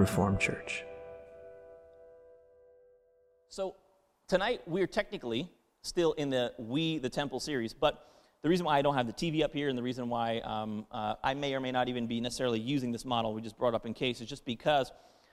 Reformed Church. So tonight we're technically still in the We the Temple series, but the reason why I don't have the TV up here and the reason why I may or may not even be necessarily using this model we just brought up in case is just because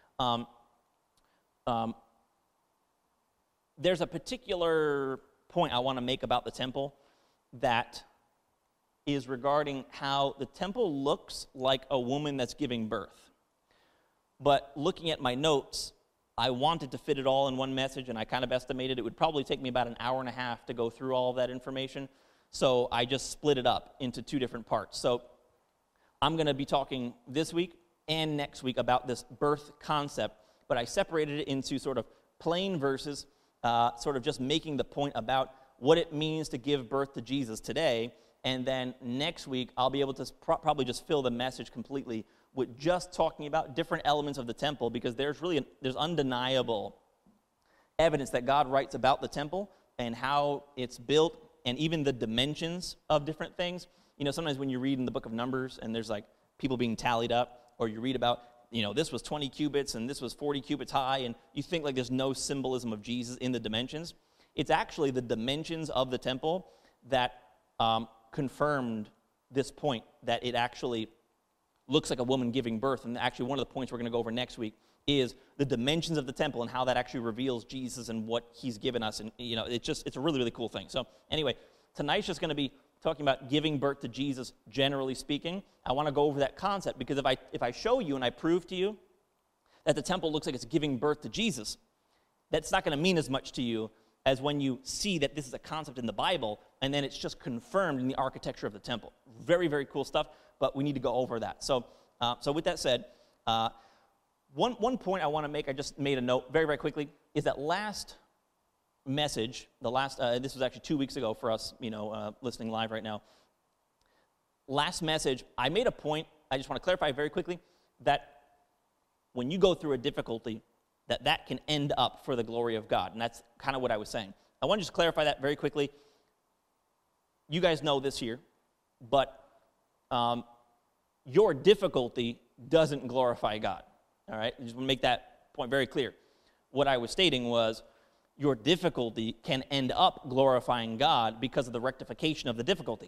there's a particular point I want to make about the temple that is regarding how the temple looks like a woman that's giving birth. But looking at my notes, I wanted to fit it all in one message, and I kind of estimated it would probably take me about an hour and a half to go through all of that information. So I just split it up into two different parts. So I'm going to be talking this week and next week about this birth concept, but I separated it into sort of plain verses, sort of just making the point about what it means to give birth to Jesus today. And then next week, I'll be able to probably just fill the message completely with just talking about different elements of the temple, because there's undeniable evidence that God writes about the temple and how it's built and even the dimensions of different things. You know, sometimes when you read in the book of Numbers and there's like people being tallied up, or you read about, you know, this was 20 cubits and this was 40 cubits high, and you think like there's no symbolism of Jesus in the dimensions. It's actually the dimensions of the temple that confirmed this point, that it actually looks like a woman giving birth. And actually one of the points we're going to go over next week is the dimensions of the temple and how that actually reveals Jesus and what he's given us. And, you know, it's a really, really cool thing. So anyway, tonight's just going to be talking about giving birth to Jesus, generally speaking. I want to go over that concept, because if I show you and I prove to you that the temple looks like it's giving birth to Jesus, that's not going to mean as much to you as when you see that this is a concept in the Bible, and then it's just confirmed in the architecture of the temple. Very, very cool stuff, but we need to go over that. So with that said, one point I want to make, I just made a note very, very quickly, is that last message, this was actually 2 weeks ago for us, listening live right now. Last message, I made a point, I just want to clarify very quickly, that when you go through a difficulty, that can end up for the glory of God. And that's kind of what I was saying. I want to just clarify that very quickly. You guys know this here, but your difficulty doesn't glorify God. All right? I just want to make that point very clear. What I was stating was your difficulty can end up glorifying God because of the rectification of the difficulty.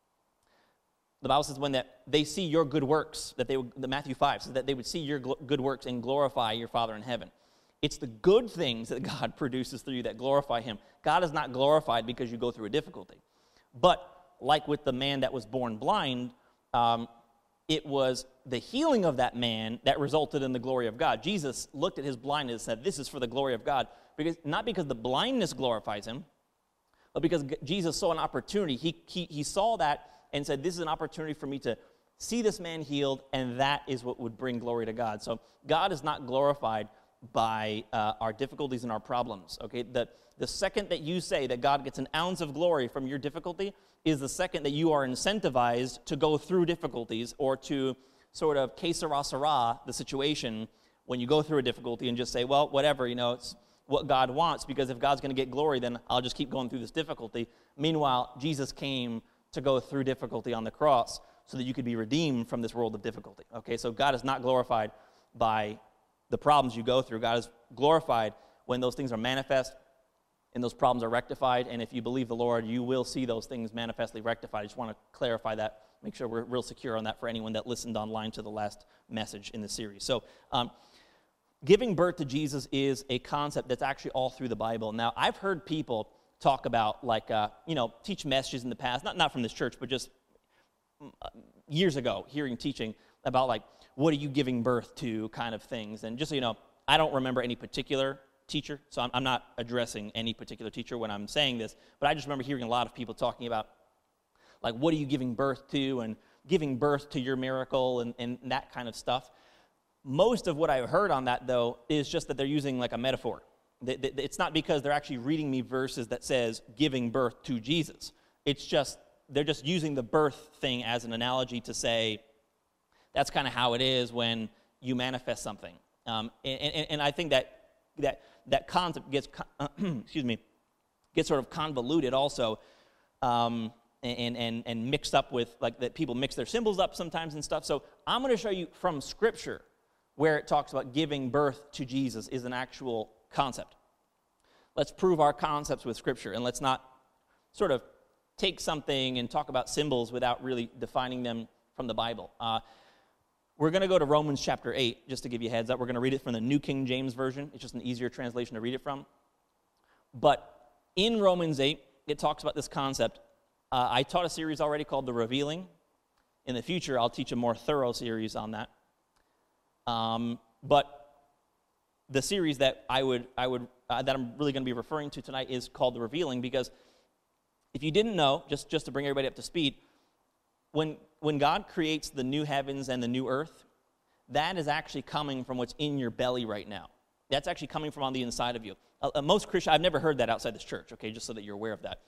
The Bible says when that they see your good works, Matthew 5 says that they would see your good works and glorify your Father in heaven. It's the good things that God produces through you that glorify him. God is not glorified because you go through a difficulty. But like with the man that was born blind, it was the healing of that man that resulted in the glory of God. Jesus looked at his blindness and said, this is for the glory of God. Not because the blindness glorifies him, but because Jesus saw an opportunity. He saw that and said, this is an opportunity for me to see this man healed, and that is what would bring glory to God. So God is not glorified by our difficulties and our problems. Okay, the second that you say that God gets an ounce of glory from your difficulty is the second that you are incentivized to go through difficulties, or to sort of que sera sera the situation when you go through a difficulty and just say, well, whatever, it's what God wants, because if God's going to get glory, then I'll just keep going through this difficulty. Meanwhile, Jesus came to go through difficulty on the cross so that you could be redeemed from this world of difficulty. Okay, so God is not glorified by the problems you go through. God is glorified when those things are manifest and those problems are rectified. And if you believe the Lord, you will see those things manifestly rectified. I just want to clarify that, make sure we're real secure on that for anyone that listened online to the last message in the series. So giving birth to Jesus is a concept that's actually all through the Bible. Now, I've heard people talk about, teach messages in the past, not from this church, but just years ago, hearing teaching about, what are you giving birth to kind of things. And just so you know, I don't remember any particular teacher, so I'm not addressing any particular teacher when I'm saying this, but I just remember hearing a lot of people talking about, what are you giving birth to, and giving birth to your miracle, and that kind of stuff. Most of what I've heard on that, though, is just that they're using a metaphor. It's not because they're actually reading me verses that says giving birth to Jesus. It's just, they're just using the birth thing as an analogy to say, that's kind of how it is when you manifest something. And I think that concept gets, gets sort of convoluted also, and mixed up with, that people mix their symbols up sometimes and stuff. So I'm going to show you from Scripture where it talks about giving birth to Jesus is an actual concept. Let's prove our concepts with Scripture, and let's not sort of take something and talk about symbols without really defining them from the Bible. We're going to go to Romans chapter 8, just to give you a heads up. We're going to read it from the New King James Version. It's just an easier translation to read it from. But in Romans 8, it talks about this concept. I taught a series already called The Revealing. In the future, I'll teach a more thorough series on that. But the series that I'm really going to be referring to tonight is called The Revealing, because if you didn't know, just to bring everybody up to speed, when God creates the new heavens and the new earth, that is actually coming from what's in your belly right now. That's actually coming from on the inside of you. Most Christians, I've never heard that outside this church, okay, just so that you're aware of that.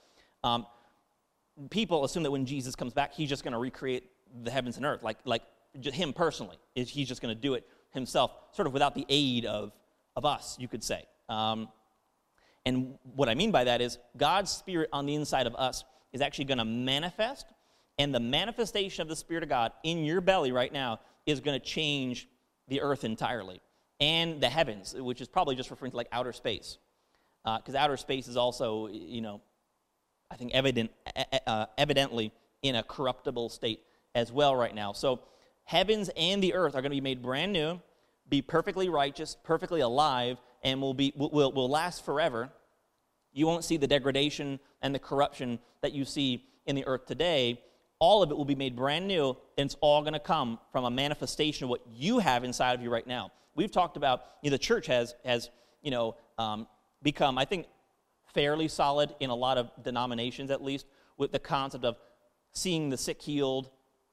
People assume that when Jesus comes back, he's just going to recreate the heavens and earth, like him personally. He's just going to do it himself, sort of without the aid of us, you could say. And what I mean by that is God's Spirit on the inside of us is actually going to manifest, and the manifestation of the Spirit of God in your belly right now is going to change the earth entirely, and the heavens, which is probably just referring to like outer space, because outer space is also, I think evidently in a corruptible state as well right now. So heavens and the earth are going to be made brand new, be perfectly righteous, perfectly alive, and will last forever. You won't see the degradation and the corruption that you see in the earth today. All of it will be made brand new, and it's all going to come from a manifestation of what you have inside of you right now. We've talked about, the church has become, I think, fairly solid in a lot of denominations, at least, with the concept of seeing the sick healed.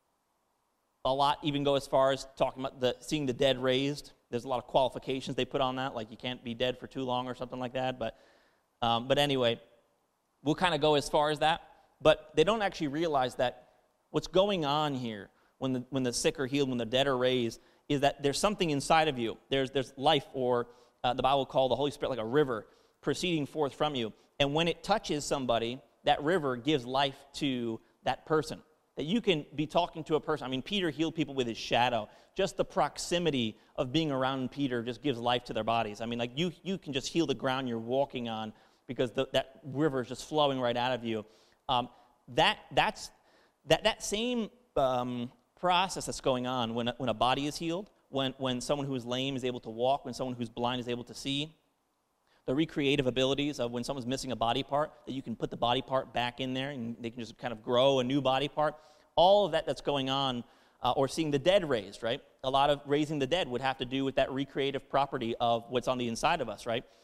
A lot even go as far as talking about seeing the dead raised. There's a lot of qualifications they put on that, like you can't be dead for too long or something like that. But anyway, we'll kind of go as far as that. But they don't actually realize that what's going on here when the sick are healed, when the dead are raised, is that there's something inside of you. There's life, or the Bible will call the Holy Spirit like a river proceeding forth from you. And when it touches somebody, that river gives life to that person. That you can be talking to a person. I mean, Peter healed people with his shadow. Just the proximity of being around Peter just gives life to their bodies. I mean, like you can just heal the ground you're walking on because that river is just flowing right out of you. That same process that's going on when a body is healed, when someone who is lame is able to walk, when someone who's blind is able to see, the recreative abilities of when someone's missing a body part, that you can put the body part back in there and they can just kind of grow a new body part. All of that's going on, or seeing the dead raised, right? A lot of raising the dead would have to do with that recreative property of what's on the inside of us, right?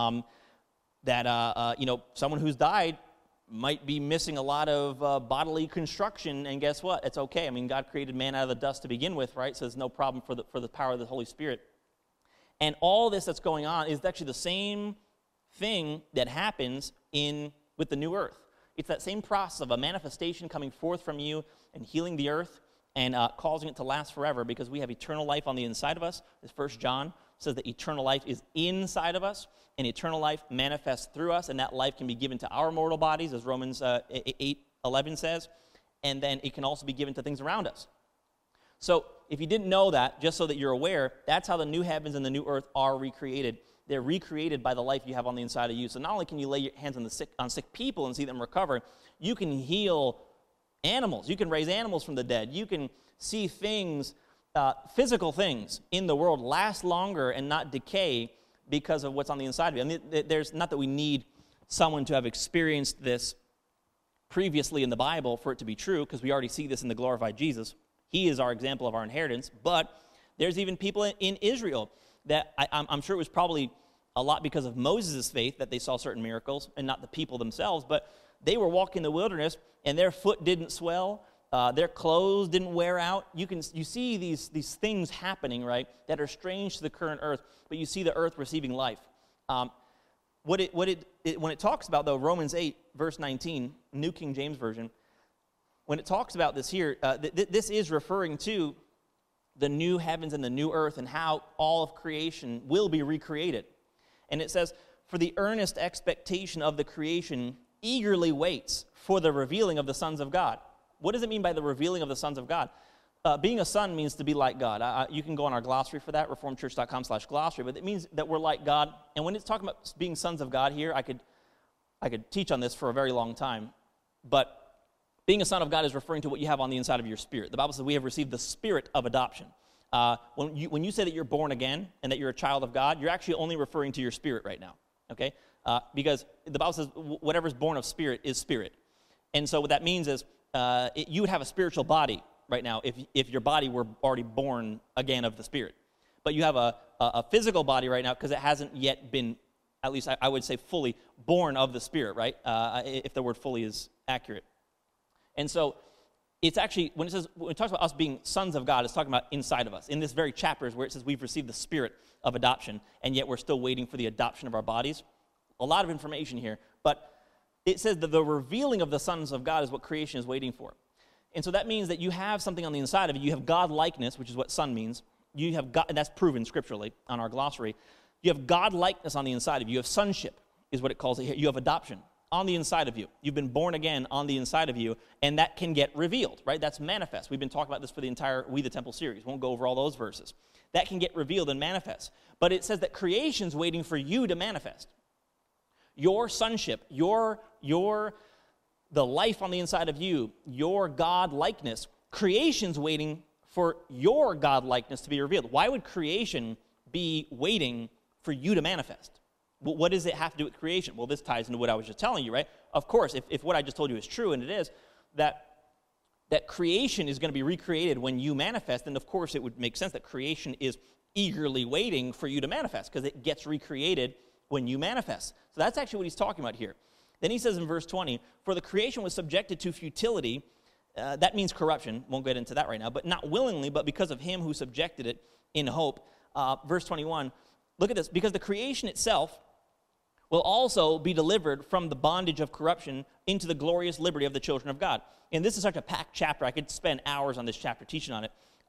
Someone who's died might be missing a lot of bodily construction, and guess what? It's okay. I mean, God created man out of the dust to begin with, right? So there's no problem for the power of the Holy Spirit. And all this that's going on is actually the same thing that happens with the new earth. It's that same process of a manifestation coming forth from you and healing the earth and causing it to last forever, because we have eternal life on the inside of us. As 1 John says that eternal life is inside of us, and eternal life manifests through us, and that life can be given to our mortal bodies, as Romans 8:11 says, and then it can also be given to things around us. So if you didn't know that, just so that you're aware, that's how the new heavens and the new earth are recreated. They're recreated by the life you have on the inside of you. So not only can you lay your hands on sick people and see them recover, you can heal animals. You can raise animals from the dead. You can see things, physical things in the world last longer and not decay because of what's on the inside of you. I mean, there's not that we need someone to have experienced this previously in the Bible for it to be true, because we already see this in the glorified Jesus. He is our example of our inheritance. But there's even people in Israel that I'm sure it was probably a lot because of Moses' faith that they saw certain miracles, and not the people themselves, but they were walking in the wilderness and their foot didn't swell, their clothes didn't wear out. You see these things happening, right, that are strange to the current earth, but you see the earth receiving life. When it talks about, though, Romans 8, verse 19, New King James Version, when it talks about this here, this is referring to the new heavens and the new earth and how all of creation will be recreated. And it says, "For the earnest expectation of the creation eagerly waits for the revealing of the sons of God." What does it mean by the revealing of the sons of God? being a son means to be like God. You can go on our glossary for that, reformedchurch.com/glossary, but it means that we're like God. And when it's talking about being sons of God here, I could teach on this for a very long time, but being a son of God is referring to what you have on the inside of your spirit. The Bible says we have received the spirit of adoption. When you say that you're born again and that you're a child of God, you're actually only referring to your spirit right now, okay? Because the Bible says whatever's born of spirit is spirit. And so what that means is you would have a spiritual body right now if your body were already born again of the Spirit. But you have a physical body right now because it hasn't yet been, at least I would say, fully born of the Spirit, right? If the word fully is accurate. And so it's actually, when it talks about us being sons of God, it's talking about inside of us. In this very chapter is where it says we've received the spirit of adoption, and yet we're still waiting for the adoption of our bodies. A lot of information here, but it says that the revealing of the sons of God is what creation is waiting for. And so that means that you have something on the inside of you. You have God-likeness, which is what son means. You have God, and that's proven scripturally on our glossary. You have God-likeness on the inside of you. You have sonship, is what it calls it here. You have adoption on the inside of you. You've been born again on the inside of you, and that can get revealed, right? That's manifest. We've been talking about this for the entire We the Temple series. Won't go over all those verses. That can get revealed and manifest. But it says that creation's waiting for you to manifest. Your sonship, the life on the inside of you, your God-likeness, creation's waiting for your God-likeness to be revealed. Why would creation be waiting for you to manifest? What does it have to do with creation? Well, this ties into what I was just telling you, right? Of course, if what I just told you is true, and it is, that creation is going to be recreated when you manifest, then of course it would make sense that creation is eagerly waiting for you to manifest because it gets recreated when you manifest. So that's actually what he's talking about here. Then he says in verse 20, for the creation was subjected to futility. That means corruption. Won't get into that right now. But not willingly, but because of him who subjected it in hope. Verse 21, look at this. Because the creation itself will also be delivered from the bondage of corruption into the glorious liberty of the children of God. And this is such a packed chapter. I could spend hours on this chapter teaching on it.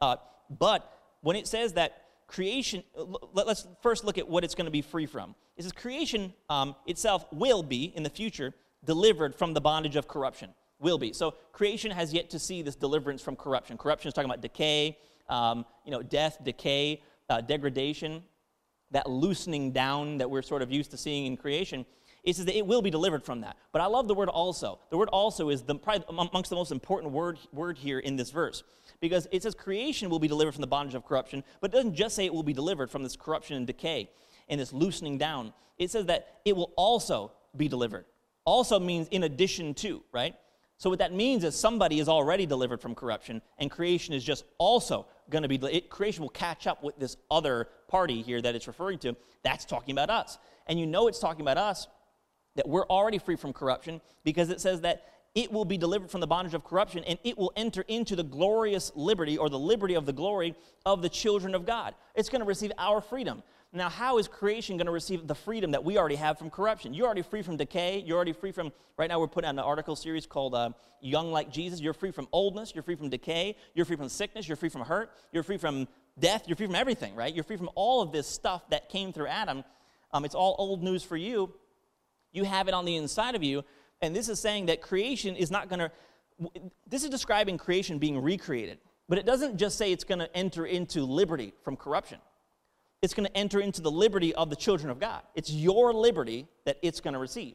But when it says that creation, let's first look at what it's going to be free from. It says creation itself will be, in the future, delivered from the bondage of corruption. Will be. So creation has yet to see this deliverance from corruption. Corruption is talking about decay, death, decay, degradation, that loosening down that we're sort of used to seeing in creation. It says that it will be delivered from that. But I love the word also. The word also is probably amongst the most important word here in this verse. Because it says creation will be delivered from the bondage of corruption, but it doesn't just say it will be delivered from this corruption and decay and this loosening down. It says that it will also be delivered. Also means in addition to, right? So what that means is somebody is already delivered from corruption, and creation is just also going to be, creation will catch up with this other party here that it's referring to. That's talking about us. And you know it's talking about us, that we're already free from corruption, because it says that it will be delivered from the bondage of corruption, and it will enter into the glorious liberty, or the liberty of the glory of the children of God. It's going to receive our freedom. Now, how is creation going to receive the freedom that we already have from corruption? You're already free from decay. You're already free from, right now we're putting out an article series called Young Like Jesus. You're free from oldness. You're free from decay. You're free from sickness. You're free from hurt. You're free from death. You're free from everything, right? You're free from all of this stuff that came through Adam. It's all old news for you. You have it on the inside of you. And this is saying that creation is not going to, this is describing creation being recreated. But it doesn't just say it's going to enter into liberty from corruption. It's going to enter into the liberty of the children of God. It's your liberty that it's going to receive.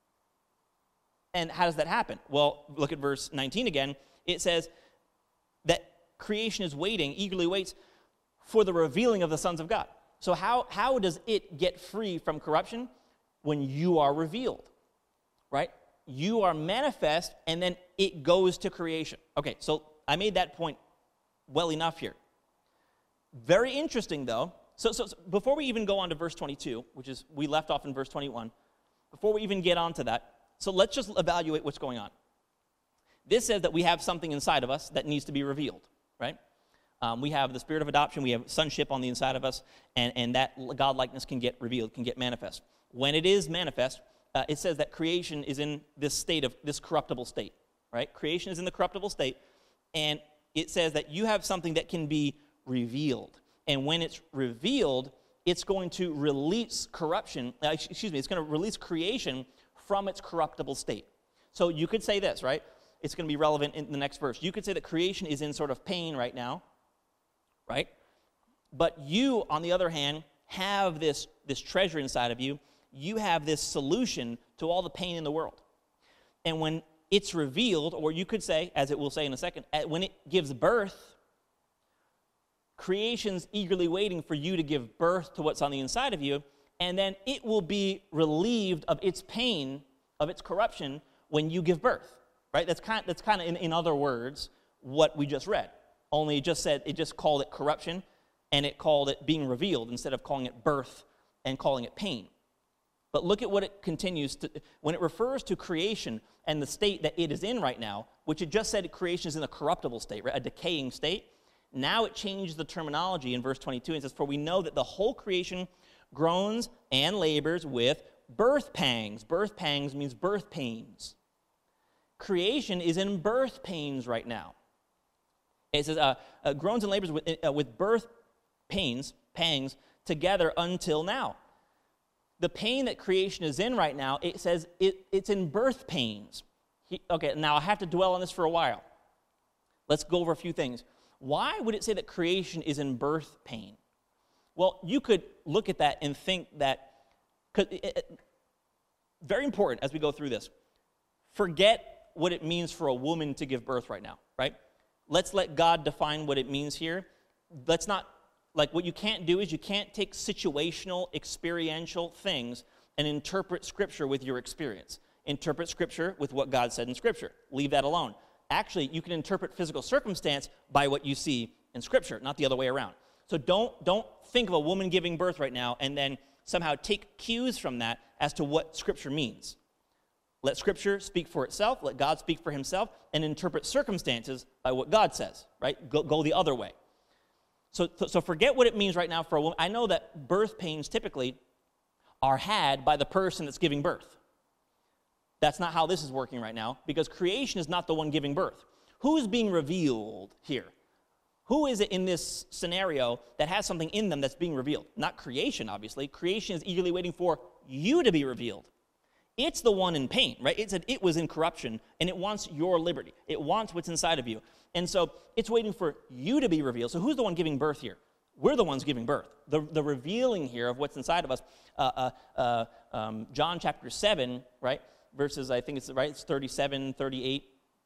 And how does that happen? Well, look at verse 19 again. It says that creation is waiting, eagerly waits for the revealing of the sons of God. So how does it get free from corruption? When you are revealed, right? You are manifest, and then it goes to creation. Okay, so I made that point well enough here. Very interesting, though. So before we even go on to verse 22, which is, we left off in verse 21, before we even get on to that, so let's just evaluate what's going on. This says that we have something inside of us that needs to be revealed, right? We have the spirit of adoption, we have sonship on the inside of us, and that God-likeness can get revealed, can get manifest. When it is manifest, it says that creation is in this state of, this corruptible state, right? Creation is in the corruptible state, and it says that you have something that can be revealed. And when it's revealed, it's going to release corruption, it's going to release creation from its corruptible state. So you could say this, right? it's going to be relevant in the next verse. You could say that creation is in sort of pain right now, right? But you, on the other hand, have this treasure inside of you. You have this solution to all the pain in the world. And when it's revealed, or you could say, as it will say in a second, when it gives birth, creation's eagerly waiting for you to give birth to what's on the inside of you, and then it will be relieved of its pain, of its corruption, when you give birth, right? That's kind of in other words, what we just read. Only it just called it corruption, and it called it being revealed instead of calling it birth and calling it pain. But look at what it continues to, when it refers to creation and the state that it is in right now, which it just said creation is in a corruptible state, right? A decaying state. Now it changes the terminology in verse 22 and says, "For we know that the whole creation groans and labors with birth pangs." Birth pangs means birth pains. Creation is in birth pains right now. It says, groans and labors with birth pangs together until now. The pain that creation is in right now, it says it's in birth pains. Okay, now I have to dwell on this for a while. Let's go over a few things. Why would it say that creation is in birth pain? Well, you could look at that and think that, very important as we go through this, forget what it means for a woman to give birth right now, right? Let's let God define what it means here. Let's not, like what you can't do is you can't take situational, experiential things and interpret Scripture with your experience. Interpret Scripture with what God said in Scripture. Leave that alone. Actually, you can interpret physical circumstance by what you see in Scripture, not the other way around. So don't think of a woman giving birth right now and then somehow take cues from that as to what Scripture means. Let Scripture speak for itself, let God speak for himself, and interpret circumstances by what God says, right? Go the other way. So forget what it means right now for a woman. I know that birth pains typically are had by the person that's giving birth. That's not how this is working right now, because creation is not the one giving birth. Who's being revealed here? Who is it in this scenario that has something in them that's being revealed? Not creation, obviously. Creation is eagerly waiting for you to be revealed. It's the one in pain, right? It said it was in corruption, and it wants your liberty. It wants what's inside of you. And so it's waiting for you to be revealed. So who's the one giving birth here? We're the ones giving birth. The revealing here of what's inside of us. John chapter 7, right? Verses, I think it's 37, 38,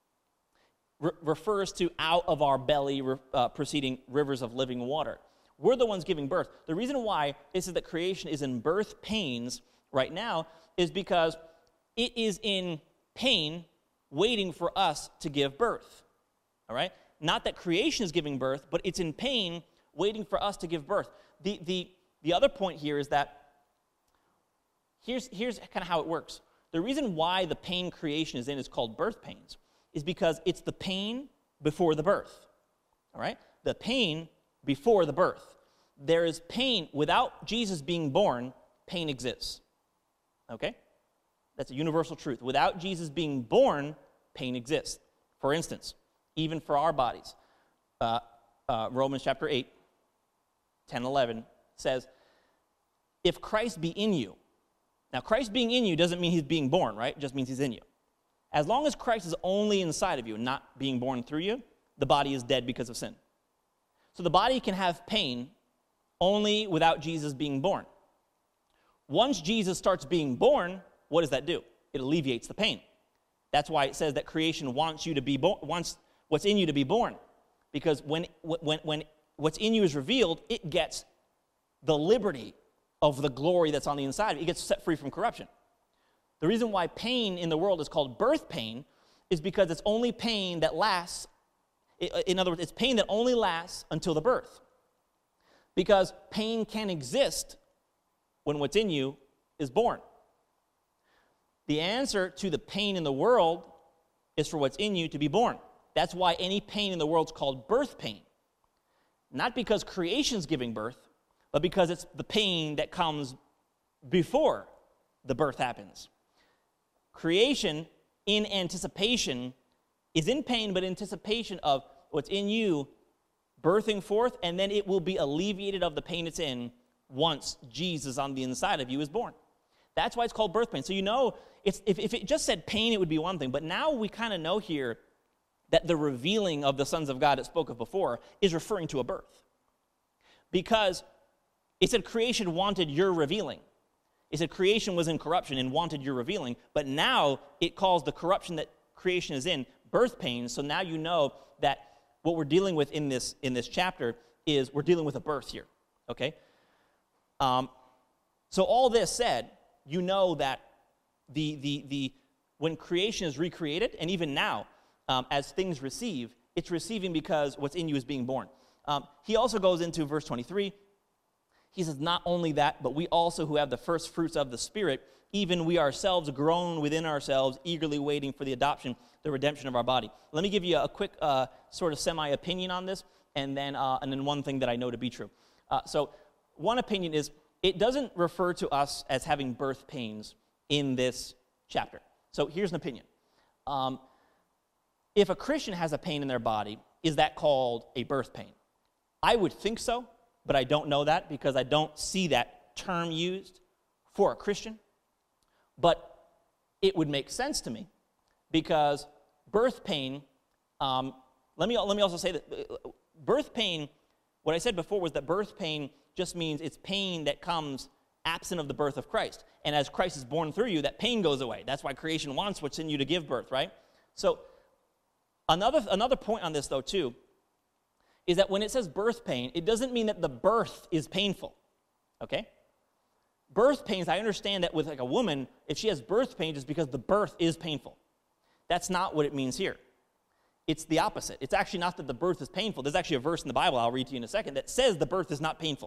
refers to out of our belly proceeding rivers of living water. We're the ones giving birth. The reason why it says that creation is in birth pains right now is because it is in pain waiting for us to give birth. All right? Not that creation is giving birth, but it's in pain waiting for us to give birth. The other point here is that here's kind of how it works. The reason why the pain creation is in is called birth pains is because it's the pain before the birth. All right? The pain before the birth. There is pain. Without Jesus being born, pain exists. Okay? That's a universal truth. Without Jesus being born, pain exists. For instance, even for our bodies, Romans chapter 8, 10, 11 says, if Christ be in you. Now, Christ being in you doesn't mean he's being born, right? It just means he's in you. As long as Christ is only inside of you, not being born through you, the body is dead because of sin. So the body can have pain only without Jesus being born. Once Jesus starts being born, what does that do? It alleviates the pain. That's why it says that creation wants you to be born, wants what's in you to be born. Because when what's in you is revealed, it gets the liberty of the glory that's on the inside. It gets set free from corruption. The reason why pain in the world is called birth pain is because it's only pain that lasts. In other words, it's pain that only lasts until the birth. Because pain can exist when what's in you is born. The answer to the pain in the world is for what's in you to be born. That's why any pain in the world is called birth pain. Not because creation's giving birth, but because it's the pain that comes before the birth happens. Creation, in anticipation, is in pain, but anticipation of what's in you birthing forth, and then it will be alleviated of the pain it's in once Jesus on the inside of you is born. That's why it's called birth pain. So you know if it just said pain, it would be one thing. But now we kind of know here that the revealing of the sons of God it spoke of before is referring to a birth. Because it said creation wanted your revealing. It said creation was in corruption and wanted your revealing. But now it calls the corruption that creation is in birth pains. So now you know that what we're dealing with in this chapter is we're dealing with a birth here. Okay? So all this said, you know that when creation is recreated, and even now, as things receive, it's receiving because what's in you is being born. He also goes into verse 23. He says, not only that, but we also who have the first fruits of the Spirit, even we ourselves groan within ourselves, eagerly waiting for the adoption, the redemption of our body. Let me give you a quick sort of semi-opinion on this, and then one thing that I know to be true. So one opinion is it doesn't refer to us as having birth pains in this chapter. So here's an opinion. If a Christian has a pain in their body, is that called a birth pain? I would think so, but I don't know that because I don't see that term used for a Christian. But it would make sense to me because birth pain, let me also say that birth pain, what I said before was that birth pain just means it's pain that comes absent of the birth of Christ. And as Christ is born through you, that pain goes away. That's why creation wants what's in you to give birth, right? So another point on this, though, too, is that when it says birth pain, it doesn't mean that the birth is painful, okay? Birth pains, I understand that with like a woman, if she has birth pains, it's because the birth is painful. That's not what it means here. It's the opposite. It's actually not that the birth is painful. There's actually a verse in the Bible I'll read to you in a second that says the birth is not painful.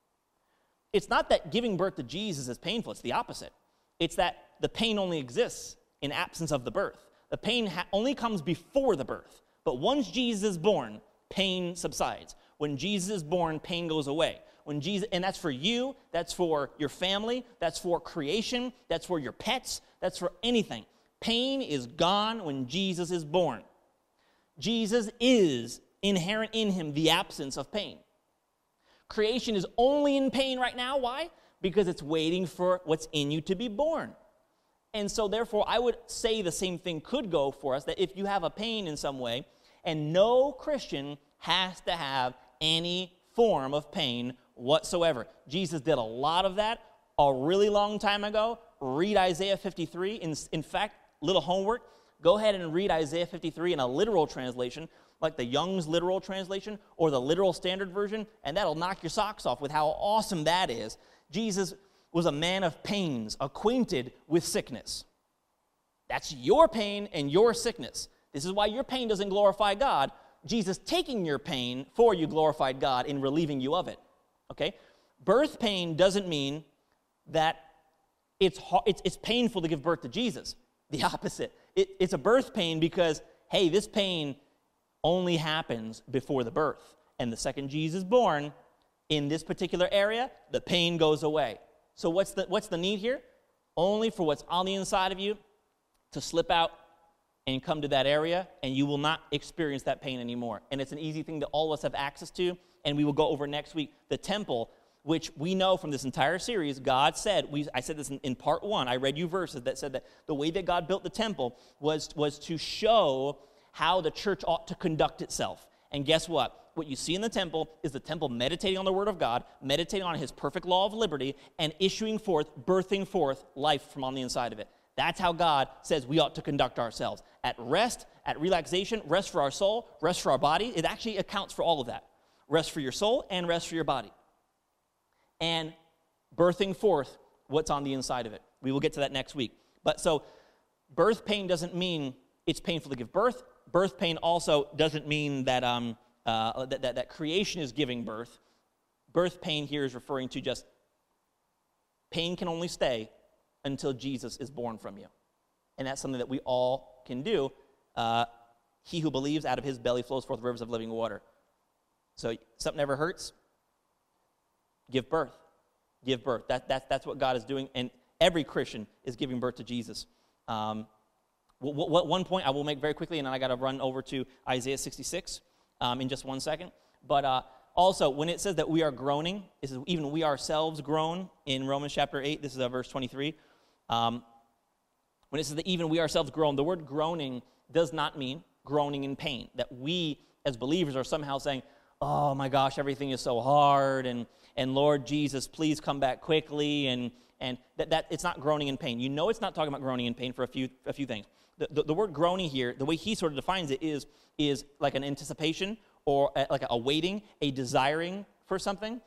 It's not that giving birth to Jesus is painful. It's the opposite. It's that the pain only exists in absence of the birth. The pain only comes before the birth. But once Jesus is born, pain subsides. When Jesus is born, pain goes away. And that's for you, that's for your family, that's for creation, that's for your pets, that's for anything. Pain is gone when Jesus is born. Jesus is inherent in him the absence of pain. Creation is only in pain right now. Why? Because it's waiting for what's in you to be born. And so therefore, I would say the same thing could go for us, that if you have a pain in some way, and no Christian has to have any form of pain whatsoever. Jesus did a lot of that a really long time ago. Read Isaiah 53. In fact, little homework, go ahead and read Isaiah 53 in a literal translation, like the Young's literal translation or the literal standard version, and that'll knock your socks off with how awesome that is. Jesus was a man of pains, acquainted with sickness. That's your pain and your sickness. This is why your pain doesn't glorify God. Jesus taking your pain for you glorified God in relieving you of it. Okay? Birth pain doesn't mean that it's painful to give birth to Jesus. The opposite. It's a birth pain because, hey, this pain only happens before the birth. And the second Jesus is born, in this particular area, the pain goes away. So what's the need here? Only for what's on the inside of you to slip out and come to that area, and you will not experience that pain anymore. And it's an easy thing that all of us have access to, and we will go over next week. The temple, which we know from this entire series, God said, I said this in part 1, I read you verses that said that the way that God built the temple was to show how the church ought to conduct itself. And guess what? What you see in the temple is the temple meditating on the Word of God, meditating on His perfect law of liberty, and issuing forth, birthing forth life from on the inside of it. That's how God says we ought to conduct ourselves. At rest, at relaxation, rest for our soul, rest for our body. It actually accounts for all of that. Rest for your soul and rest for your body. And birthing forth what's on the inside of it. We will get to that next week. But so birth pain doesn't mean it's painful to give birth. Birth pain also doesn't mean that that creation is giving birth. Birth pain here is referring to just pain can only stay until Jesus is born from you. And that's something that we all can do. He who believes, out of his belly flows forth rivers of living water. So something never hurts, give birth. Give birth. That's what God is doing, and every Christian is giving birth to Jesus. One point I will make very quickly, and then I got to run over to Isaiah 66 in just 1 second. But also, when it says that we are groaning, it says even we ourselves groan in Romans chapter 8. This is verse 23. When When it says that even we ourselves groan, the word groaning does not mean groaning in pain, that we as believers are somehow saying, oh my gosh, everything is so hard, and Lord Jesus, please come back quickly, and that it's not groaning in pain. You know it's not talking about groaning in pain for a few things. The word groaning here, the way he sort of defines it is like an anticipation or like a waiting, a desiring for something.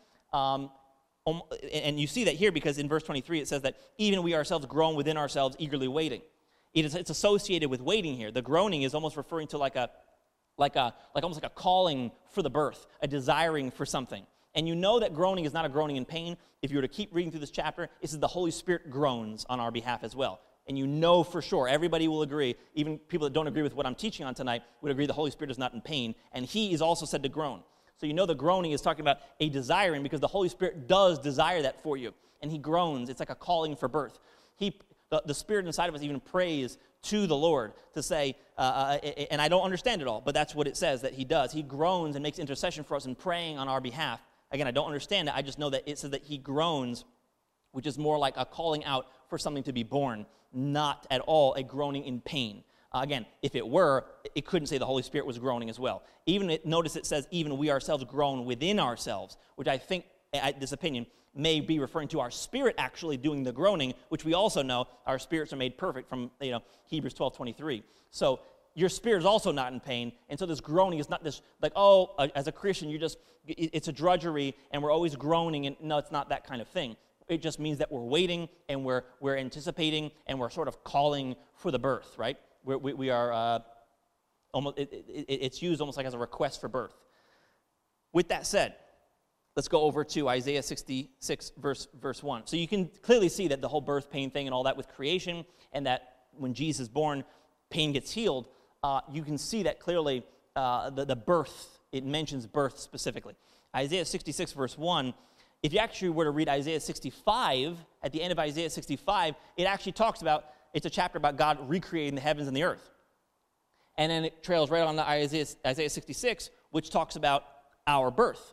And you see that here because in verse 23 it says that even we ourselves groan within ourselves, eagerly waiting. It's associated with waiting here. The groaning is almost referring to like almost like a calling for the birth, a desiring for something. And you know that groaning is not a groaning in pain. If you were to keep reading through this chapter, it says the Holy Spirit groans on our behalf as well. And you know for sure, everybody will agree, even people that don't agree with what I'm teaching on tonight would agree the Holy Spirit is not in pain, and he is also said to groan. So you know the groaning is talking about a desiring because the Holy Spirit does desire that for you, and he groans. It's like a calling for birth. The Spirit inside of us even prays to the Lord to say, and I don't understand it all, but that's what it says that he does. He groans and makes intercession for us and praying on our behalf. Again, I don't understand it. I just know that it says that he groans, which is more like a calling out for something to be born, not at all a groaning in pain. Again, if it were, it couldn't say the Holy Spirit was groaning as well. Notice it says, even we ourselves groan within ourselves, which I think, this opinion, may be referring to our spirit actually doing the groaning, which we also know our spirits are made perfect from Hebrews 12:23. So your spirit is also not in pain, and so this groaning is not this like, as a Christian, it's a drudgery, and we're always groaning, and no, it's not that kind of thing. It just means that we're waiting, and we're anticipating, and we're sort of calling for the birth, right? We are almost. It's used almost like as a request for birth. With that said, let's go over to Isaiah 66, verse 1. So you can clearly see that the whole birth pain thing and all that with creation, and that when Jesus is born, pain gets healed. You can see that clearly. The birth, it mentions birth specifically. Isaiah 66, verse 1. If you actually were to read Isaiah 65, at the end of Isaiah 65, it actually talks about, it's a chapter about God recreating the heavens and the earth. And then it trails right on to Isaiah 66, which talks about our birth.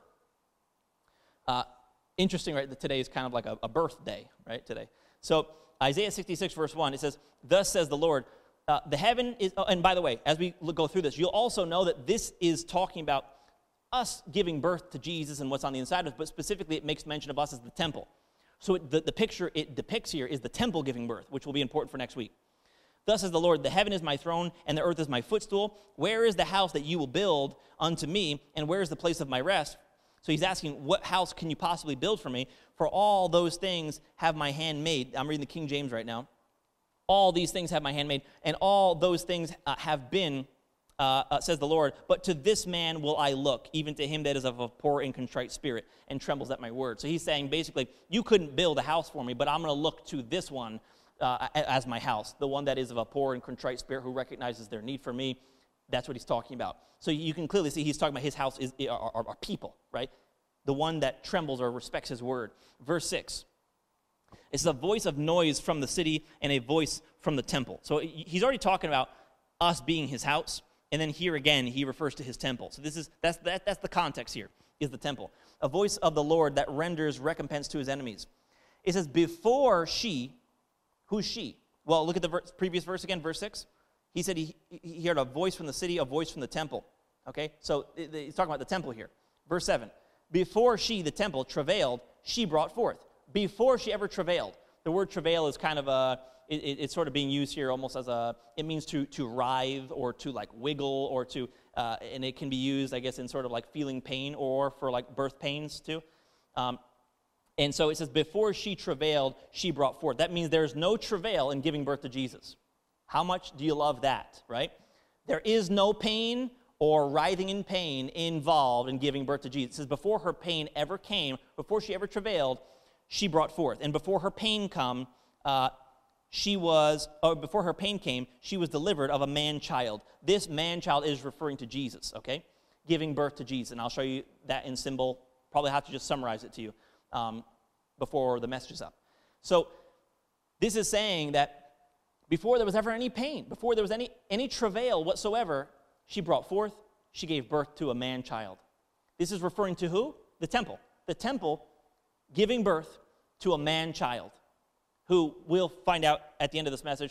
Interesting, right, that today is kind of like a birthday, right, today. So Isaiah 66, verse 1, it says, thus says the Lord, the heaven is, and by the way, as we go through this, you'll also know that this is talking about us giving birth to Jesus and what's on the inside of us, but specifically it makes mention of us as the temple. So the picture it depicts here is the temple giving birth, which will be important for next week. Thus says the Lord, the heaven is my throne, and the earth is my footstool. Where is the house that you will build unto me, and where is the place of my rest? So he's asking, what house can you possibly build for me? For all those things have my hand made. I'm reading the King James right now. All these things have my hand made, and all those things have been, says the Lord, but to this man will I look, even to him that is of a poor and contrite spirit, and trembles at my word. So he's saying, basically, you couldn't build a house for me, but I'm going to look to this one as my house, the one that is of a poor and contrite spirit who recognizes their need for me. That's what he's talking about. So you can clearly see he's talking about his house are people, right? The one that trembles or respects his word. Verse 6. It's a voice of noise from the city and a voice from the temple. So he's already talking about us being his house, and then here again he refers to his temple. So that's the context here, is the temple. A voice of the Lord that renders recompense to his enemies. It says, before she, who's she? Well, look at the previous verse again, verse 6. He said he heard a voice from the city, a voice from the temple. Okay, so he's talking about the temple here. Verse 7. Before she, the temple, travailed, she brought forth. Before she ever travailed. The word travail is kind of it's sort of being used here almost as it means to writhe or to like wiggle or to, and it can be used, I guess, in sort of like feeling pain or for like birth pains too. And so it says, before she travailed, she brought forth. That means there's no travail in giving birth to Jesus. How much do you love that, right? There is no pain or writhing in pain involved in giving birth to Jesus. It says, before her pain ever came, before she ever travailed, she brought forth. And before her pain came, she was delivered of a man-child. This man-child is referring to Jesus, okay? Giving birth to Jesus. And I'll show you that in symbol. Probably have to just summarize it to you before the message is up. So this is saying that before there was ever any pain, before there was any travail whatsoever, she brought forth, she gave birth to a man-child. This is referring to who? The temple. The temple giving birth to a man-child, who we'll find out at the end of this message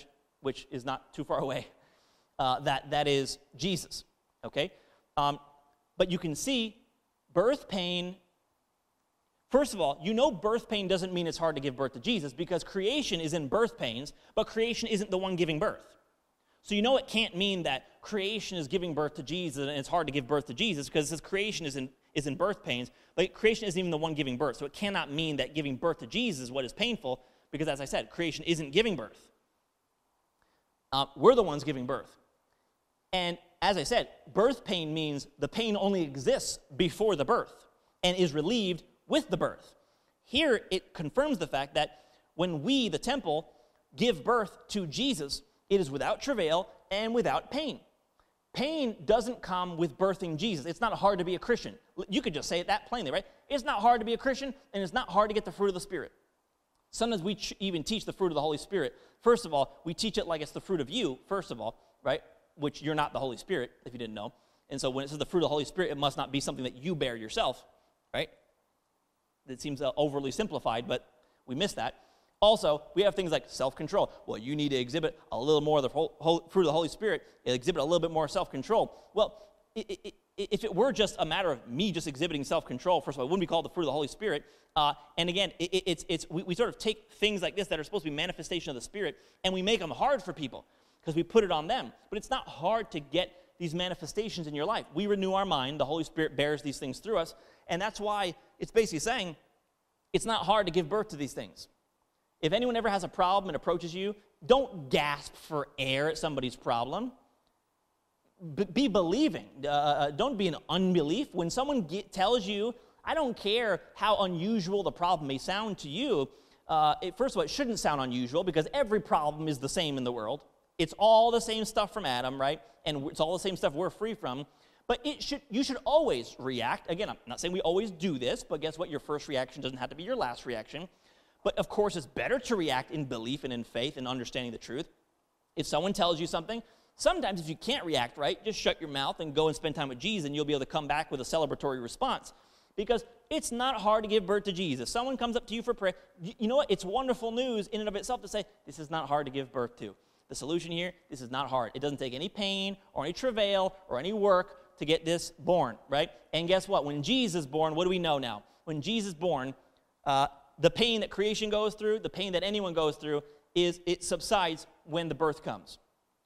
which is not too far away, that is Jesus, okay? But you can see birth pain. First of all, you know birth pain doesn't mean it's hard to give birth to Jesus because creation is in birth pains, but creation isn't the one giving birth. So you know it can't mean that creation is giving birth to Jesus and it's hard to give birth to Jesus because it says creation is in birth pains, but creation isn't even the one giving birth. So it cannot mean that giving birth to Jesus is what is painful because, as I said, creation isn't giving birth. We're the ones giving birth. And as I said, birth pain means the pain only exists before the birth and is relieved with the birth. Here it confirms the fact that when we, the temple, give birth to Jesus, it is without travail and without pain. Pain doesn't come with birthing Jesus. It's not hard to be a Christian. You could just say it that plainly, right? It's not hard to be a Christian, and it's not hard to get the fruit of the Spirit. Sometimes we even teach the fruit of the Holy Spirit. First of all, we teach it like it's the fruit of you, first of all, right? Which you're not the Holy Spirit, if you didn't know. And so when it says the fruit of the Holy Spirit, it must not be something that you bear yourself, right? It seems overly simplified, but we miss that. Also, we have things like self-control. Well, you need to exhibit a little more of the fruit of the Holy Spirit, exhibit a little bit more self-control. Well, if it were just a matter of me just exhibiting self-control, first of all, it wouldn't be called the fruit of the Holy Spirit. And again, we sort of take things like this that are supposed to be manifestation of the Spirit, and we make them hard for people because we put it on them. But it's not hard to get these manifestations in your life. We renew our mind. The Holy Spirit bears these things through us. And that's why it's basically saying it's not hard to give birth to these things. If anyone ever has a problem and approaches you, don't gasp for air at somebody's problem. Be believing. Don't be in unbelief. When someone tells you, I don't care how unusual the problem may sound to you, first of all, it shouldn't sound unusual because every problem is the same in the world. It's all the same stuff from Adam, right? And it's all the same stuff we're free from. But you should always react. Again, I'm not saying we always do this, but guess what? Your first reaction doesn't have to be your last reaction. But of course, it's better to react in belief and in faith and understanding the truth. If someone tells you something, sometimes if you can't react right, just shut your mouth and go and spend time with Jesus, and you'll be able to come back with a celebratory response. Because it's not hard to give birth to Jesus. Someone comes up to you for prayer. You know what? It's wonderful news in and of itself to say, this is not hard to give birth to. The solution here, this is not hard. It doesn't take any pain or any travail or any work to get this born, right? And guess what? When Jesus is born, what do we know now? When Jesus is born, the pain that creation goes through, the pain that anyone goes through, it subsides when the birth comes.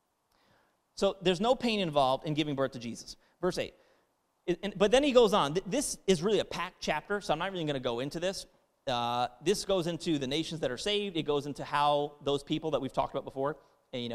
So there's no pain involved in giving birth to Jesus. Verse 8. But then he goes on. This is really a packed chapter, so I'm not really going to go into this. This goes into the nations that are saved. It goes into how those people that we've talked about before, in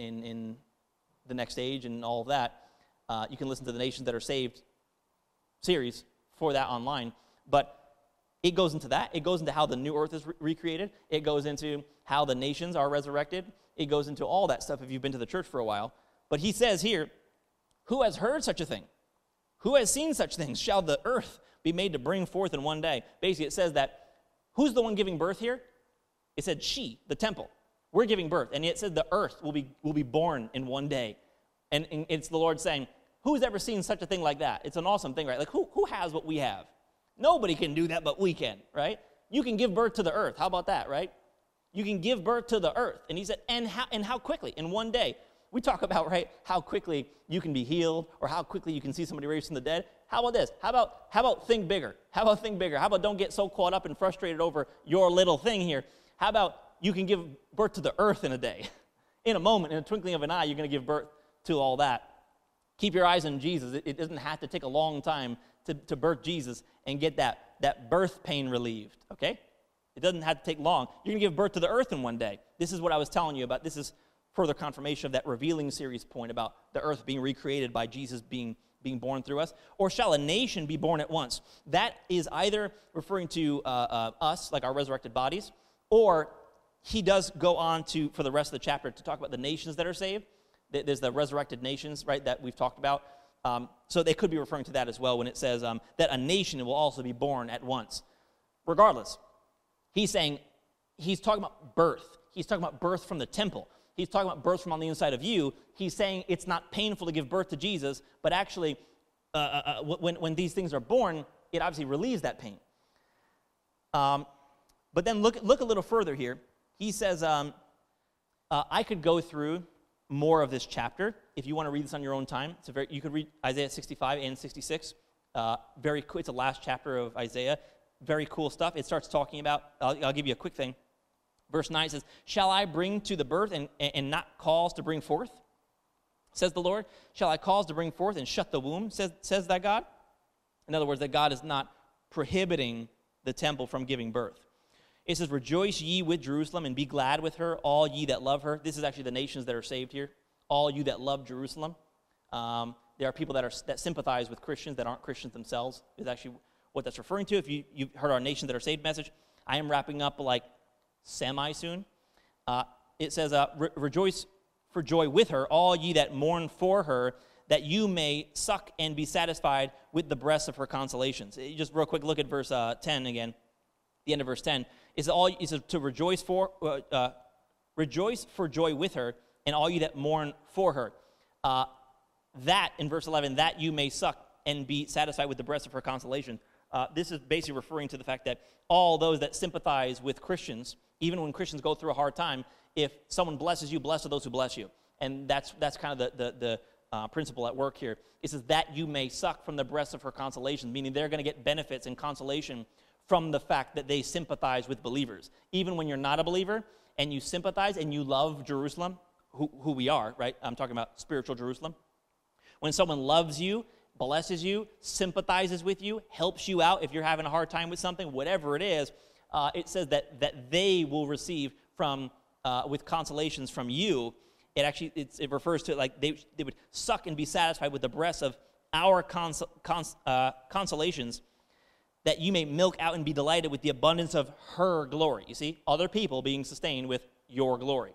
the next age and all of that. You can listen to the Nations That Are Saved series for that online. But it goes into that. It goes into how the new earth is recreated. It goes into how the nations are resurrected. It goes into all that stuff if you've been to the church for a while. But he says here, who has heard such a thing? Who has seen such things? Shall the earth be made to bring forth in one day? Basically, it says that, who's the one giving birth here? It said she, the temple. We're giving birth. And it said the earth will be born in one day. And it's the Lord saying, who's ever seen such a thing like that? It's an awesome thing, right? Like, who has what we have? Nobody can do that, but we can, right? You can give birth to the earth. How about that, right? You can give birth to the earth. And he said, and how quickly? In one day. We talk about, right, how quickly you can be healed or how quickly you can see somebody raised from the dead. How about this? How about think bigger? How about think bigger? How about don't get so caught up and frustrated over your little thing here? How about you can give birth to the earth in a day? In a moment, in a twinkling of an eye, you're going to give birth to all that. Keep your eyes on Jesus. It doesn't have to take a long time to birth Jesus and get that birth pain relieved, okay? It doesn't have to take long. You're going to give birth to the earth in one day. This is what I was telling you about. This is further confirmation of that revealing series point about the earth being recreated by Jesus being born through us. Or shall a nation be born at once? That is either referring to us, like our resurrected bodies, or he does go on to, for the rest of the chapter, to talk about the nations that are saved. There's the resurrected nations, right, that we've talked about. So they could be referring to that as well when it says that a nation will also be born at once. Regardless, he's saying, he's talking about birth. He's talking about birth from the temple. He's talking about birth from on the inside of you. He's saying it's not painful to give birth to Jesus, but actually, when these things are born, it obviously relieves that pain. But then look a little further here. He says, I could go through more of this chapter if you want to read this on your own time. You could read Isaiah 65 and 66. Very cool. It's the last chapter of Isaiah. Very cool stuff. It starts talking about, I'll give you a quick thing. Verse 9 says, "Shall I bring to the birth and not cause to bring forth? Says the Lord. Shall I cause to bring forth and shut the womb? Says that God." In other words, that God is not prohibiting the temple from giving birth. It says, "Rejoice ye with Jerusalem and be glad with her, all ye that love her." This is actually the nations that are saved here. All you that love Jerusalem. There are people that sympathize with Christians that aren't Christians themselves, is actually what that's referring to. If you've heard our Nation That Are Saved message, I am wrapping up like semi-soon. It says, "Rejoice for joy with her, all ye that mourn for her, that you may suck and be satisfied with the breasts of her consolations." Just real quick, look at verse 10 again, the end of verse 10. It says to rejoice for joy with her, and all you that mourn for her. That, in verse 11, that you may suck and be satisfied with the breasts of her consolation. This is basically referring to the fact that all those that sympathize with Christians, even when Christians go through a hard time, if someone blesses you, bless those who bless you. And that's kind of the principle at work here. It says that you may suck from the breasts of her consolation, meaning they're going to get benefits and consolation from the fact that they sympathize with believers. Even when you're not a believer and you sympathize and you love Jerusalem, who we are, right? I'm talking about spiritual Jerusalem. When someone loves you, blesses you, sympathizes with you, helps you out if you're having a hard time with something, whatever it is, it says that they will receive from with consolations from you. It refers to like they would suck and be satisfied with the breasts of our consolations, that you may milk out and be delighted with the abundance of her glory. You see, other people being sustained with your glory.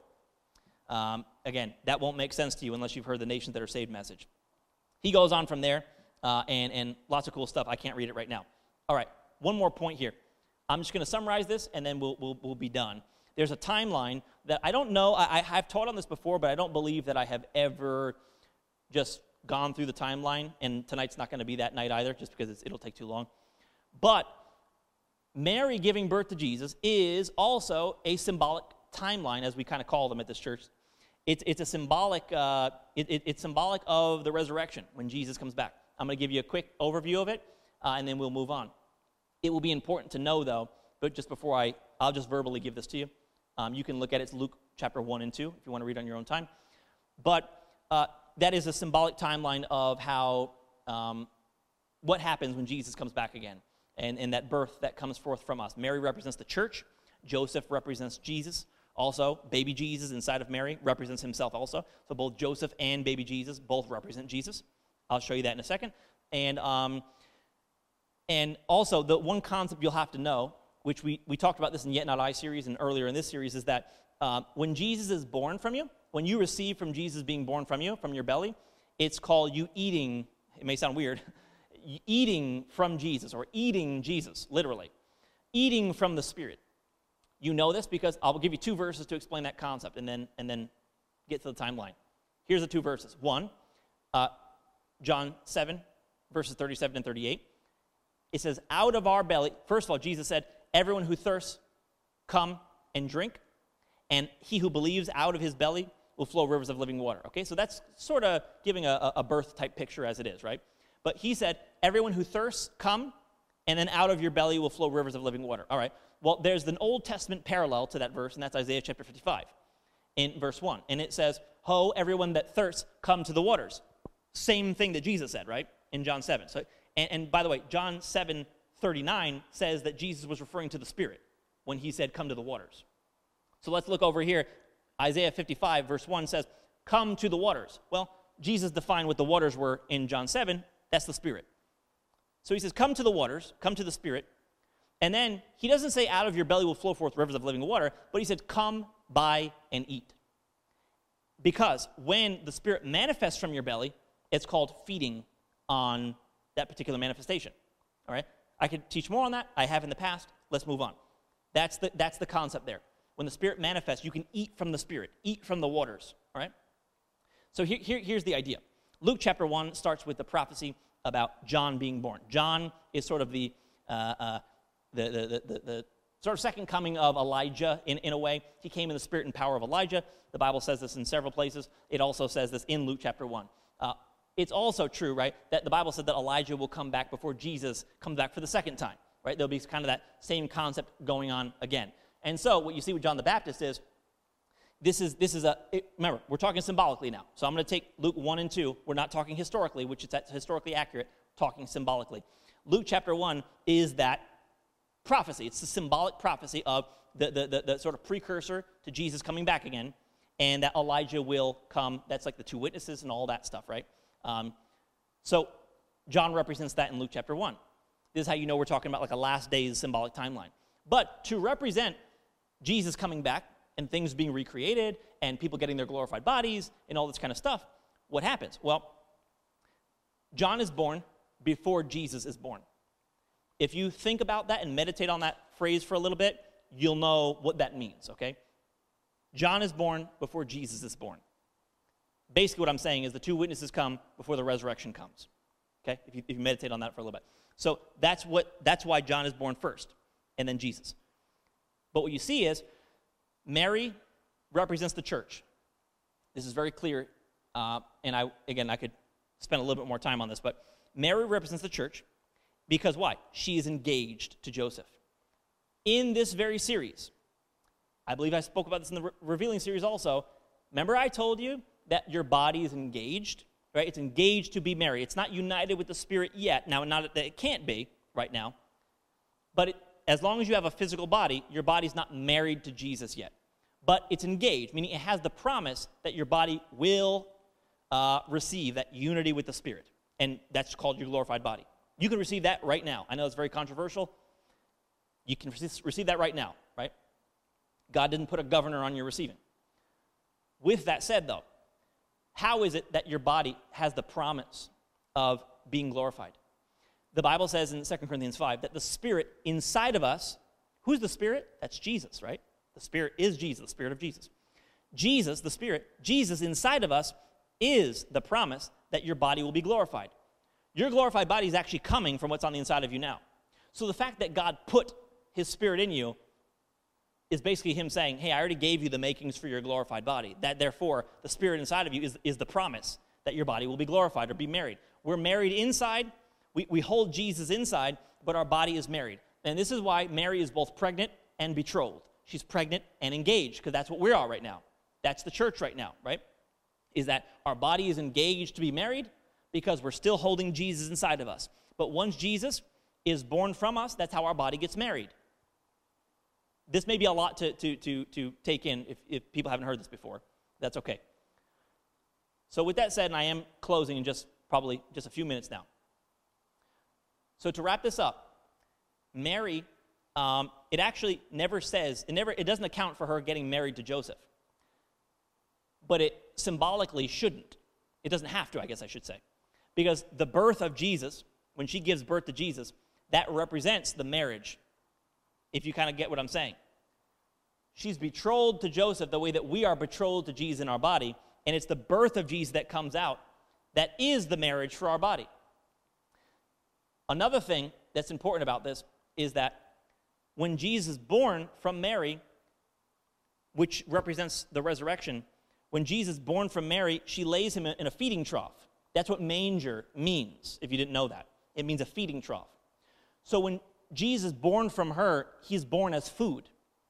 Again, that won't make sense to you unless you've heard the Nations That Are Saved message. He goes on from there, and lots of cool stuff. I can't read it right now. All right, one more point here. I'm just going to summarize this, and then we'll be done. There's a timeline that I don't know. I've taught on this before, but I don't believe that I have ever just gone through the timeline, and tonight's not going to be that night either, just because it'll take too long. But Mary giving birth to Jesus is also a symbolic timeline, as we kind of call them at this church. It's a symbolic. It's symbolic of the resurrection when Jesus comes back. I'm going to give you a quick overview of it, and then we'll move on. It will be important to know, though, but just before I'll just verbally give this to you. You can look at it. It's Luke chapter 1 and 2 if you want to read on your own time. But that is a symbolic timeline of how what happens when Jesus comes back again, and that birth that comes forth from us. Mary represents the church. Joseph represents Jesus. Also, baby Jesus inside of Mary represents himself also. So both Joseph and baby Jesus both represent Jesus. I'll show you that in a second. And also, the one concept you'll have to know, which we talked about this in Yet Not I series and earlier in this series, is that when Jesus is born from you, when you receive from Jesus being born from you, from your belly, it's called you eating, it may sound weird, eating from Jesus, or eating Jesus, literally. Eating from the Spirit. You know this because I'll give you 2 verses to explain that concept and then get to the timeline. Here's the 2 verses. One, John 7, verses 37 and 38. It says, out of our belly, first of all, Jesus said, everyone who thirsts, come and drink, and he who believes out of his belly will flow rivers of living water. Okay, so that's sort of giving a birth-type picture as it is, right? But he said, everyone who thirsts, come, and then out of your belly will flow rivers of living water. All right, well, there's an Old Testament parallel to that verse, and that's Isaiah chapter 55 in verse 1. And it says, ho, everyone that thirsts, come to the waters. Same thing that Jesus said, right, in John 7. So, and by the way, John 7:39 says that Jesus was referring to the Spirit when he said, come to the waters. So let's look over here. Isaiah 55, verse 1 says, come to the waters. Well, Jesus defined what the waters were in John 7. That's the Spirit. So he says, come to the waters, come to the Spirit. And then he doesn't say out of your belly will flow forth rivers of living water, but he said, come, buy, and eat. Because when the Spirit manifests from your belly, it's called feeding on that particular manifestation. All right? I could teach more on that. I have in the past. Let's move on. That's the concept there. When the Spirit manifests, you can eat from the Spirit, eat from the waters. All right? So here's the idea. Luke chapter 1 starts with the prophecy about John being born. John is sort of the sort of second coming of Elijah in a way. He came in the spirit and power of Elijah. The Bible says this in several places. It also says this in Luke chapter 1. It's also true, right, that the Bible said that Elijah will come back before Jesus comes back for the second time, right? There'll be kind of that same concept going on again. And so what you see with John the Baptist is, remember, we're talking symbolically now. So I'm going to take Luke 1 and 2. We're not talking historically, which is historically accurate, talking symbolically. Luke chapter 1 is that prophecy. It's the symbolic prophecy of the sort of precursor to Jesus coming back again, and that Elijah will come. That's like the two witnesses and all that stuff, right? So John represents that in Luke chapter 1. This is how you know we're talking about like a last days symbolic timeline. But to represent Jesus coming back and things being recreated and people getting their glorified bodies and all this kind of stuff, what happens? Well, John is born before Jesus is born. If you think about that and meditate on that phrase for a little bit, you'll know what that means, okay? John is born before Jesus is born. Basically what I'm saying is the two witnesses come before the resurrection comes, okay? If you meditate on that for a little bit. So that's why John is born first, and then Jesus. But what you see is Mary represents the church. This is very clear, and I could spend a little bit more time on this, but Mary represents the church because why? She is engaged to Joseph. In this very series, I believe I spoke about this in the Revealing series also. Remember I told you that your body is engaged, right? It's engaged to be married. It's not united with the Spirit yet. Now, not that it can't be right now, but as long as you have a physical body, your body's not married to Jesus yet. But it's engaged, meaning it has the promise that your body will receive that unity with the Spirit. And that's called your glorified body. You can receive that right now. I know it's very controversial. You can receive that right now, right? God didn't put a governor on your receiving. With that said, though, how is it that your body has the promise of being glorified? The Bible says in 2 Corinthians 5 that the Spirit inside of us, who's the Spirit? That's Jesus, right? The Spirit is Jesus, the Spirit of Jesus. Jesus, the Spirit, Jesus inside of us is the promise that your body will be glorified. Your glorified body is actually coming from what's on the inside of you now. So the fact that God put His Spirit in you is basically Him saying, hey, I already gave you the makings for your glorified body. That therefore, the Spirit inside of you is the promise that your body will be glorified or be married. We're married inside. We hold Jesus inside, but our body is married. And this is why Mary is both pregnant and betrothed. She's pregnant and engaged, because that's what we are right now. That's the church right now, right? Is that our body is engaged to be married because we're still holding Jesus inside of us. But once Jesus is born from us, that's how our body gets married. This may be a lot to take in if people haven't heard this before. That's okay. So with that said, and I am closing in probably just a few minutes now. So to wrap this up, Mary, it actually never says, it doesn't account for her getting married to Joseph. But it symbolically shouldn't. It doesn't have to, I guess I should say. Because the birth of Jesus, when she gives birth to Jesus, that represents the marriage, if you kind of get what I'm saying. She's betrothed to Joseph the way that we are betrothed to Jesus in our body, and it's the birth of Jesus that comes out that is the marriage for our body. Another thing that's important about this is that when Jesus is born from Mary, which represents the resurrection, when Jesus is born from Mary, she lays him in a feeding trough. That's what manger means, if you didn't know that. It means a feeding trough. So when Jesus is born from her, he's born as food.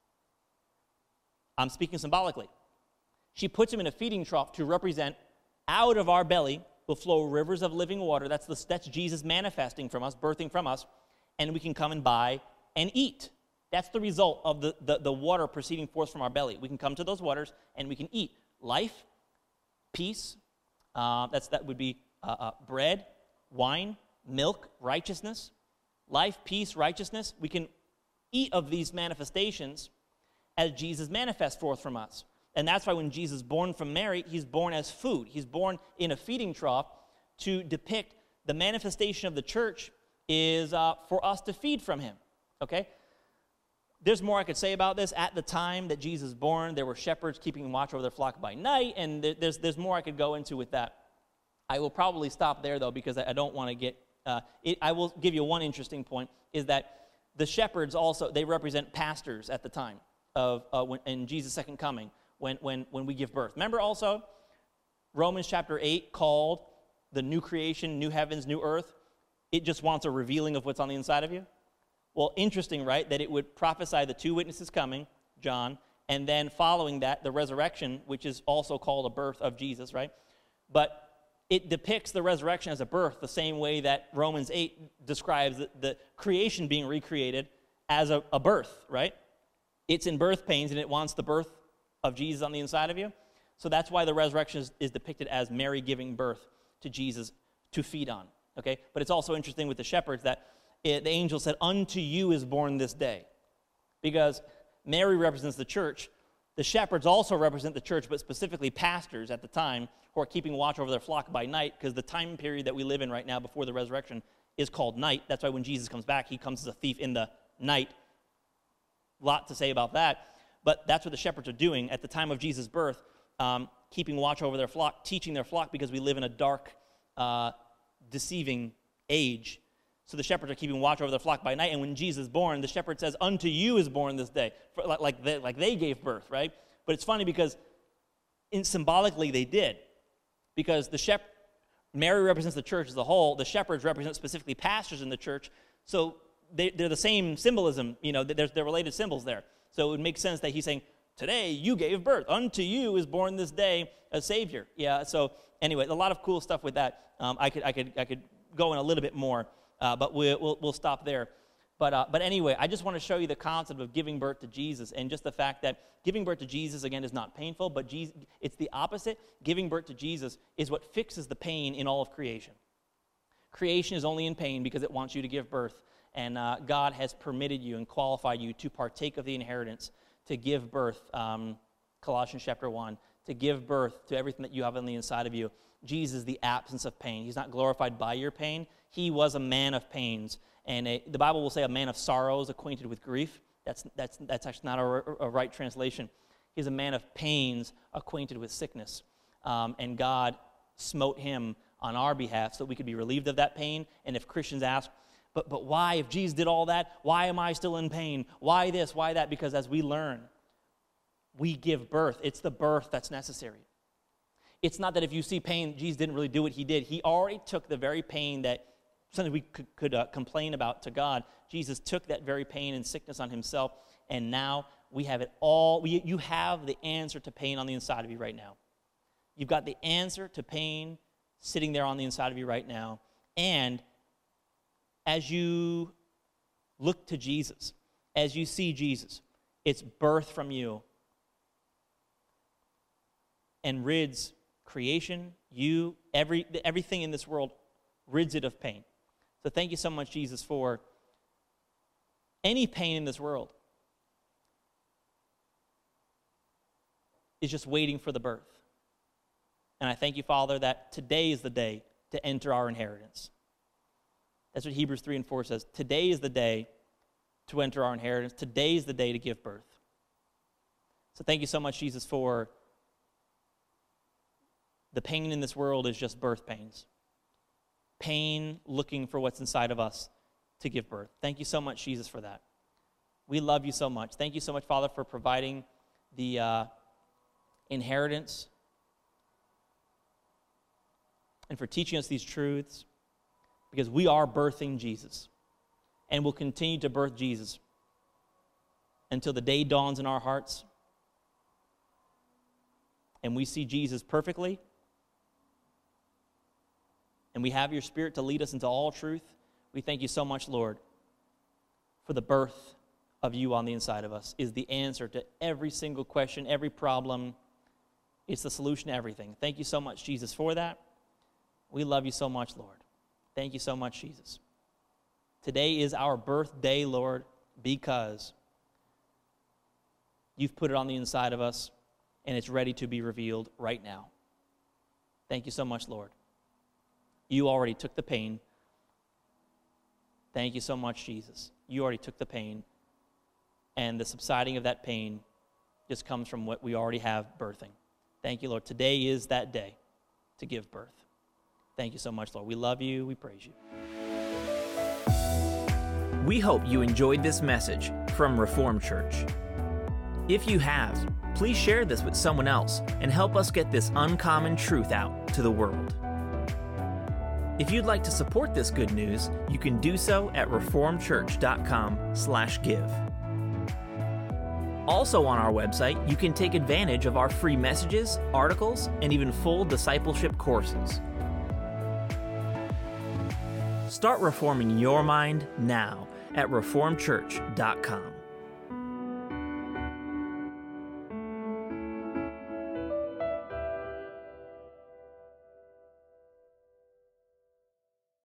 I'm speaking symbolically. She puts him in a feeding trough to represent out of our belly will flow rivers of living water. That's Jesus manifesting from us, birthing from us, and we can come and buy and eat. That's the result of the water proceeding forth from our belly. We can come to those waters and we can eat life, peace. That would be bread, wine, milk, righteousness. Life, peace, righteousness. We can eat of these manifestations as Jesus manifests forth from us. And that's why when Jesus is born from Mary, he's born as food. He's born in a feeding trough to depict the manifestation of the church is for us to feed from him, okay? There's more I could say about this. At the time that Jesus was born, there were shepherds keeping watch over their flock by night, and there's more I could go into with that. I will probably stop there, though, because I don't want to get... I will give you one interesting point, is that The shepherds also, they represent pastors at the time of in Jesus' second coming when we give birth. Remember also, Romans chapter 8 called the new creation, new heavens, new earth. It just wants a revealing of what's on the inside of you. Well, interesting, right, that it would prophesy the two witnesses coming, John, and then following that, the resurrection, which is also called a birth of Jesus, right? But it depicts the resurrection as a birth the same way that Romans 8 describes the creation being recreated as a birth, right? It's in birth pains, and it wants the birth of Jesus on the inside of you. So that's why the resurrection is depicted as Mary giving birth to Jesus to feed on, okay? But it's also interesting with the shepherds that the angel said, "Unto you is born this day." Because Mary represents the church. The shepherds also represent the church, but specifically pastors at the time who are keeping watch over their flock by night, because the time period that we live in right now before the resurrection is called night. That's why when Jesus comes back, he comes as a thief in the night. A lot to say about that. But that's what the shepherds are doing at the time of Jesus' birth, keeping watch over their flock, teaching their flock, because we live in a dark, deceiving age. So the shepherds are keeping watch over their flock by night, and when Jesus is born, the shepherd says, "Unto you is born this day," like they gave birth, right? But it's funny because symbolically they did, because Mary represents the church as a whole. The shepherds represent specifically pastors in the church, so they're the same symbolism. They're related symbols there. So it would make sense that he's saying, "Today you gave birth. Unto you is born this day a Savior." Yeah. So anyway, a lot of cool stuff with that. I could go in a little bit more. But we'll stop there. But anyway, I just want to show you the concept of giving birth to Jesus, and just the fact that giving birth to Jesus, again, is not painful, but it's the opposite. Giving birth to Jesus is what fixes the pain in all of creation. Creation is only in pain because it wants you to give birth, and God has permitted you and qualified you to partake of the inheritance, to give birth, Colossians chapter 1, to give birth to everything that you have on the inside of you. Jesus is the absence of pain. He's not glorified by your pain. He was a man of pains, and the Bible will say a man of sorrows, acquainted with grief. That's actually not a right translation. He's a man of pains, acquainted with sickness, and God smote him on our behalf so that we could be relieved of that pain. And if Christians ask, but why, if Jesus did all that, why am I still in pain? Why this, why that? Because as we learn, we give birth. It's the birth that's necessary. It's not that if you see pain, Jesus didn't really do what he did. He already took the very pain that something we could complain about to God. Jesus took that very pain and sickness on himself, and now we have it all. You have the answer to pain on the inside of you right now. You've got the answer to pain sitting there on the inside of you right now. And as you look to Jesus, as you see Jesus, it's birth from you and rids creation, you, everything in this world, rids it of pain. So thank you so much, Jesus, for any pain in this world is just waiting for the birth. And I thank you, Father, that today is the day to enter our inheritance. That's what Hebrews 3 and 4 says. Today is the day to enter our inheritance. Today is the day to give birth. So thank you so much, Jesus, for the pain in this world is just birth pains. Pain looking for what's inside of us to give birth. Thank you so much, Jesus, for that. We love you so much. Thank you so much, Father, for providing the inheritance and for teaching us these truths, because we are birthing Jesus and will continue to birth Jesus until the day dawns in our hearts and we see Jesus perfectly, and we have your Spirit to lead us into all truth. We thank you so much, Lord, for the birth of you on the inside of us is the answer to every single question, every problem. It's the solution to everything. Thank you so much, Jesus, for that. We love you so much, Lord. Thank you so much, Jesus. Today is our birthday, Lord, because you've put it on the inside of us, and it's ready to be revealed right now. Thank you so much, Lord. You already took the pain. Thank you so much, Jesus. You already took the pain, and the subsiding of that pain just comes from what we already have birthing. Thank you, Lord. Today is that day to give birth. Thank you so much, Lord. We love you. We praise you. We hope you enjoyed this message from Reformed Church. If you have, please share this with someone else and help us get this uncommon truth out to the world. If you'd like to support this good news, you can do so at reformedchurch.com/give. Also on our website, you can take advantage of our free messages, articles, and even full discipleship courses. Start reforming your mind now at reformedchurch.com.